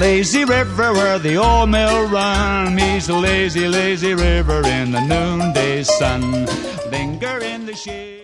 lazy river where the old mill run. Me's a lazy, lazy river in the noonday sun. Linger in the shade.